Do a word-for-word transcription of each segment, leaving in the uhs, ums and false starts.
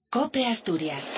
COPE Asturias.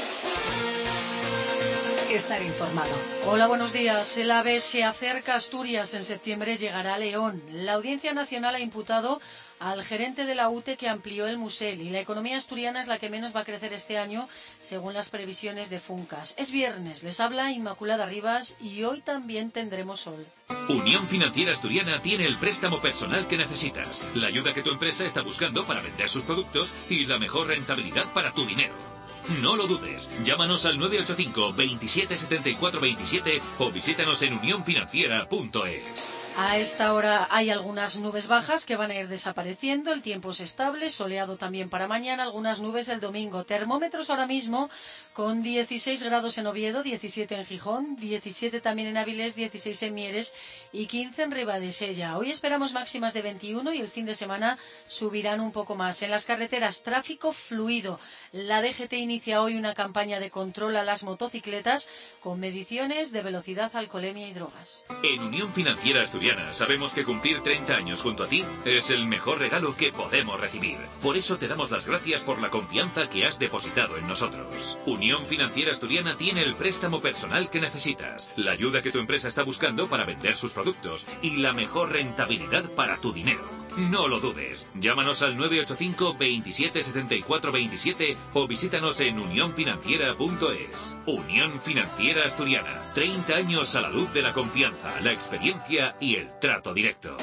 Estar informado. Hola, buenos días. El AVE se acerca a Asturias. En septiembre llegará a León. La Audiencia Nacional ha imputado al gerente de la U T E que amplió el Musel y la economía asturiana es la que menos va a crecer este año, según las previsiones de Funcas. Es viernes, les habla Inmaculada Rivas y hoy también tendremos sol. Unión Financiera Asturiana tiene el préstamo personal que necesitas, la ayuda que tu empresa está buscando para vender sus productos y la mejor rentabilidad para tu dinero. No lo dudes, llámanos al nueve ocho cinco, veintisiete setenta y cuatro veintisiete o visítanos en unión financiera punto es. A esta hora hay algunas nubes bajas que van a ir desapareciendo, el tiempo es estable, soleado también para mañana, algunas nubes el domingo. Termómetros ahora mismo con dieciséis grados en Oviedo, diecisiete en Gijón, diecisiete también en Avilés, dieciséis en Mieres y quince en Ribadesella. Hoy esperamos máximas de veintiuno y el fin de semana subirán un poco más. En las carreteras, tráfico fluido. La D G T inicia hoy una campaña de control a las motocicletas con mediciones de velocidad, alcoholemia y drogas. En Unión Financiera Asturiana sabemos que cumplir treinta años junto a ti es el mejor regalo que podemos recibir. Por eso te damos las gracias por la confianza que has depositado en nosotros. Unión Financiera Asturiana tiene el préstamo personal que necesitas, la ayuda que tu empresa está buscando para vender sus productos y la mejor rentabilidad para tu dinero. No lo dudes, llámanos al nueve ocho cinco, veintisiete setenta y cuatro veintisiete o visítanos en unión financiera punto es. Unión Financiera Asturiana, treinta años a la luz de la confianza, la experiencia y el trato directo.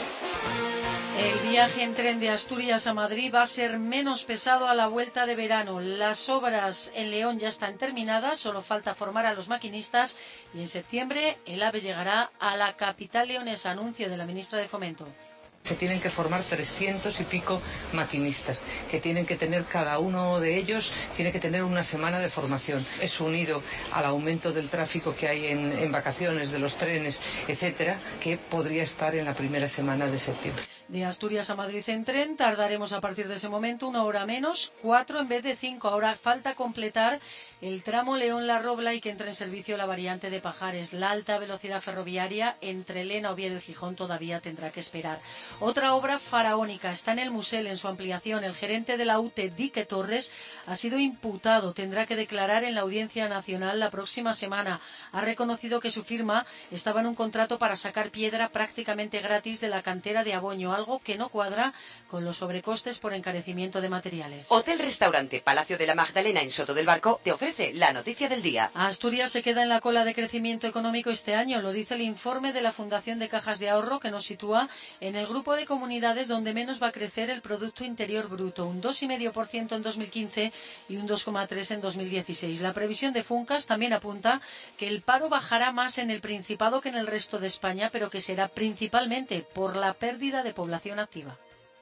El viaje en tren de Asturias a Madrid va a ser menos pesado a la vuelta de verano. Las obras en León ya están terminadas, solo falta formar a los maquinistas y en septiembre el AVE llegará a la capital leonesa, anuncio de la ministra de Fomento. Se tienen que formar trescientos y pico maquinistas, que tienen que tener cada uno de ellos, tiene que tener una semana de formación. Es unido al aumento del tráfico que hay en, en vacaciones, de los trenes, etcétera, que podría estar en la primera semana de septiembre. De Asturias a Madrid en tren tardaremos a partir de ese momento una hora menos, cuatro en vez de cinco. Ahora falta completar el tramo León-La Robla y que entre en servicio la variante de Pajares. La alta velocidad ferroviaria entre Lena, Oviedo y Gijón todavía tendrá que esperar. Otra obra faraónica está en el Musel en su ampliación. El gerente de la U T E, Dique Torres, ha sido imputado. Tendrá que declarar en la Audiencia Nacional la próxima semana. Ha reconocido que su firma estaba en un contrato para sacar piedra prácticamente gratis de la cantera de Aboño, algo que no cuadra con los sobrecostes por encarecimiento de materiales. Hotel Restaurante Palacio de la Magdalena en Soto del Barco te ofrece la noticia del día. Asturias se queda en la cola de crecimiento económico este año, lo dice el informe de la Fundación de Cajas de Ahorro, que nos sitúa en el grupo de comunidades donde menos va a crecer el Producto Interior Bruto, un dos coma cinco por ciento en dos mil quince y un dos coma tres por ciento en dos mil dieciséis. La previsión de Funcas también apunta que el paro bajará más en el Principado que en el resto de España, pero que será principalmente por la pérdida de población activa.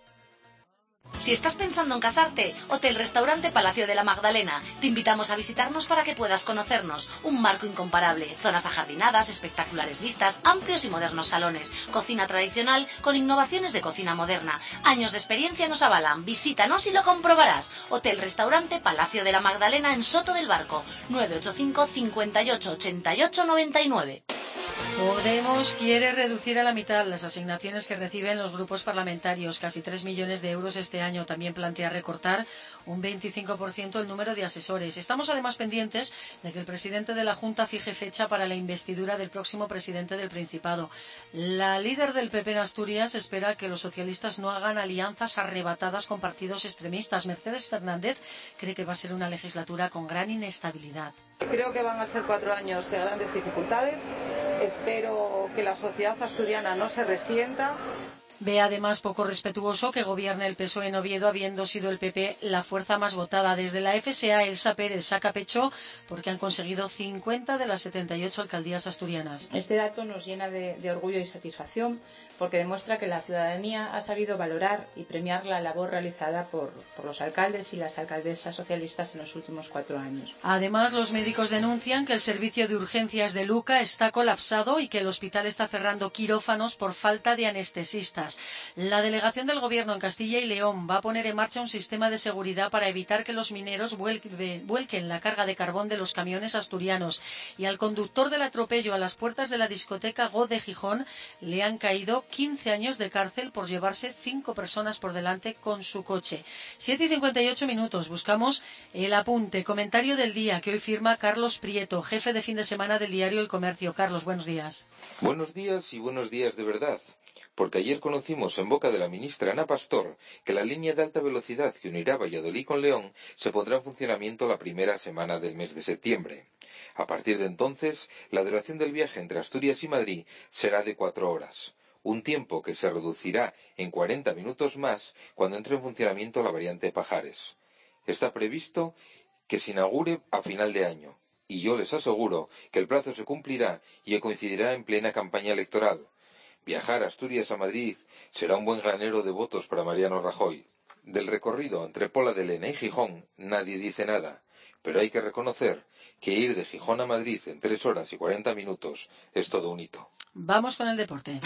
Si estás pensando en casarte, Hotel Restaurante Palacio de la Magdalena. Te invitamos a visitarnos para que puedas conocernos. Un marco incomparable, zonas ajardinadas, espectaculares vistas, amplios y modernos salones, cocina tradicional con innovaciones de cocina moderna. Años de experiencia nos avalan. Visítanos y lo comprobarás. Hotel Restaurante Palacio de la Magdalena en Soto del Barco. nueve ocho cinco, cincuenta y ocho, ochenta y ocho, noventa y nueve. Podemos quiere reducir a la mitad las asignaciones que reciben los grupos parlamentarios, casi tres millones de euros este año. También plantea recortar un veinticinco por ciento el número de asesores. Estamos además pendientes de que el presidente de la Junta fije fecha para la investidura del próximo presidente del Principado. La líder del P P en Asturias espera que los socialistas no hagan alianzas arrebatadas con partidos extremistas. Mercedes Fernández cree que va a ser una legislatura con gran inestabilidad. Creo que van a ser cuatro años de grandes dificultades. Espero que la sociedad asturiana no se resienta. Ve además poco respetuoso que gobierne el P S O E en Oviedo, habiendo sido el P P la fuerza más votada. Desde la F S A, Elsa Pérez saca pecho porque han conseguido cincuenta de las setenta y ocho alcaldías asturianas. Este dato nos llena de, de orgullo y satisfacción porque demuestra que la ciudadanía ha sabido valorar y premiar la labor realizada por, por los alcaldes y las alcaldesas socialistas en los últimos cuatro años. Además, los médicos denuncian que el servicio de urgencias de Luca está colapsado y que el hospital está cerrando quirófanos por falta de anestesistas. turistas. La delegación del Gobierno en Castilla y León va a poner en marcha un sistema de seguridad para evitar que los mineros vuelquen la carga de carbón de los camiones asturianos. Y al conductor del atropello a las puertas de la discoteca Go de Gijón le han caído quince años de cárcel por llevarse cinco personas por delante con su coche. siete y cincuenta y ocho minutos. Buscamos el apunte, comentario del día que hoy firma Carlos Prieto, jefe de fin de semana del diario El Comercio. Carlos, buenos días. Buenos días y buenos días de verdad. Porque ayer conocimos en boca de la ministra Ana Pastor que la línea de alta velocidad que unirá Valladolid con León se pondrá en funcionamiento la primera semana del mes de septiembre. A partir de entonces, la duración del viaje entre Asturias y Madrid será de cuatro horas. Un tiempo que se reducirá en cuarenta minutos más cuando entre en funcionamiento la variante Pajares. Está previsto que se inaugure a final de año, y yo les aseguro que el plazo se cumplirá y coincidirá en plena campaña electoral. Viajar a Asturias a Madrid será un buen granero de votos para Mariano Rajoy. Del recorrido entre Pola de Lena y Gijón nadie dice nada, pero hay que reconocer que ir de Gijón a Madrid en tres horas y cuarenta minutos es todo un hito. Vamos con el deporte.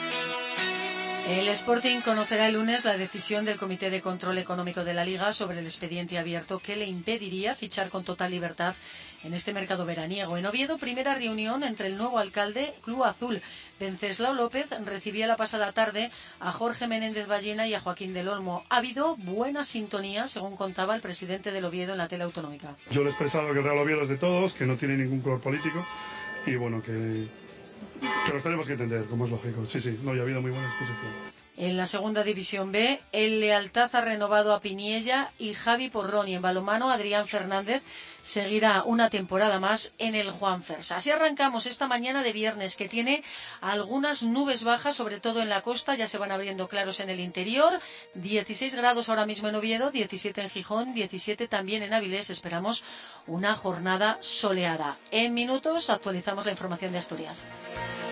El Sporting conocerá el lunes la decisión del Comité de Control Económico de la Liga sobre el expediente abierto que le impediría fichar con total libertad en este mercado veraniego. En Oviedo, primera reunión entre el nuevo alcalde Club Azul. Venceslao López recibía la pasada tarde a Jorge Menéndez Ballena y a Joaquín del Olmo. Ha habido buena sintonía, según contaba el presidente del Oviedo en la tele autonómica. Yo le he expresado que el Real Oviedo es de todos, que no tiene ningún color político y bueno, que... que lo tenemos que entender, como es lógico. Sí, sí, no, y ha habido muy buena exposición. En la segunda división B, el Lealtad ha renovado a Piniella y Javi Porrón, y en balonmano Adrián Fernández seguirá una temporada más en el Juanfers. Así arrancamos esta mañana de viernes, que tiene algunas nubes bajas, sobre todo en la costa, ya se van abriendo claros en el interior. dieciséis grados ahora mismo en Oviedo, diecisiete en Gijón, diecisiete también en Avilés. Esperamos una jornada soleada. En minutos actualizamos la información de Asturias.